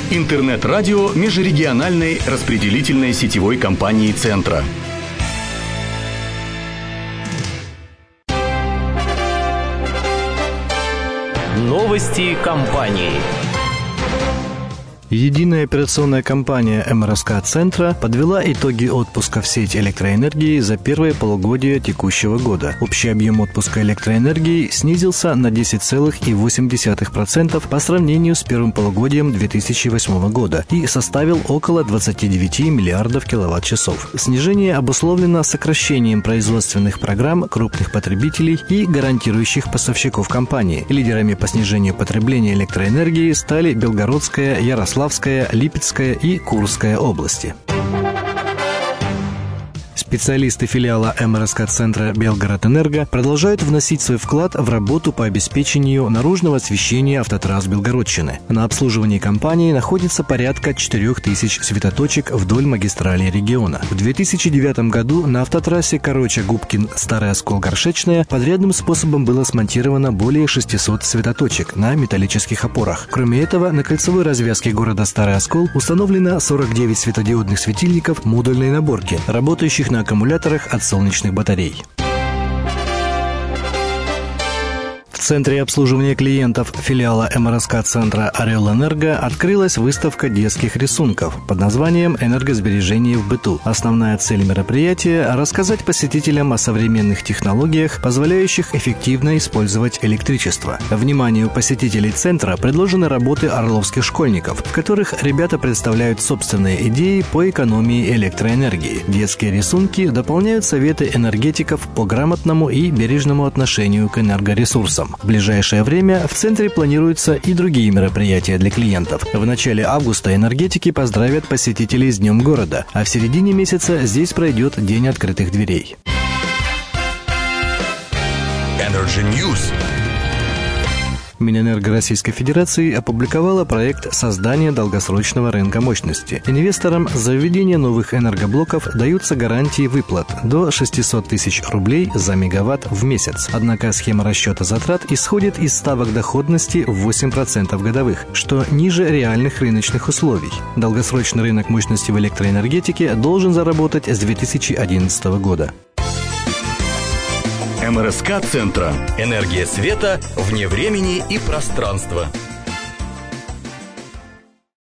Интернет-радио межрегиональной распределительной сетевой компании «Центра». Новости компании. Единая операционная компания МРСК «Центра» подвела итоги отпуска в сеть электроэнергии за первое полугодие текущего года. Общий объем отпуска электроэнергии снизился на 10,8% по сравнению с первым полугодием 2008 года и составил около 29 миллиардов киловатт-часов. Снижение обусловлено сокращением производственных программ крупных потребителей и гарантирующих поставщиков компании. Лидерами по снижению потребления электроэнергии стали Белгородская, Ярославская, Липецкая и Курская области. Специалисты филиала МРСК «Центра» Белгород-Энерго продолжают вносить свой вклад в работу по обеспечению наружного освещения автотрасс Белгородчины. На обслуживании компании находится порядка 4000 светоточек вдоль магистрали региона. В 2009 году на автотрассе Короча-Губкин-Старый Оскол-Горшечная подрядным способом было смонтировано более 600 светоточек на металлических опорах. Кроме этого, на кольцевой развязке города Старый Оскол установлено 49 светодиодных светильников модульной наборки, работающих на аккумуляторах от солнечных батарей. В Центре обслуживания клиентов филиала МРСК «Центра» «Орел-Энерго» открылась выставка детских рисунков под названием «Энергосбережение в быту». Основная цель мероприятия – рассказать посетителям о современных технологиях, позволяющих эффективно использовать электричество. Вниманию посетителей Центра предложены работы орловских школьников, в которых ребята представляют собственные идеи по экономии электроэнергии. Детские рисунки дополняют советы энергетиков по грамотному и бережному отношению к энергоресурсам. В ближайшее время в Центре планируются и другие мероприятия для клиентов. В начале августа энергетики поздравят посетителей с Днем города, а в середине месяца здесь пройдет День открытых дверей. Energy News. Минэнерго Российской Федерации опубликовала проект создания долгосрочного рынка мощности. Инвесторам за введение новых энергоблоков даются гарантии выплат до 600 тысяч рублей за мегаватт в месяц. Однако схема расчета затрат исходит из ставок доходности в 8% годовых, что ниже реальных рыночных условий. Долгосрочный рынок мощности в электроэнергетике должен заработать с 2011 года. МРСК «Центра». Энергия света вне времени и пространства.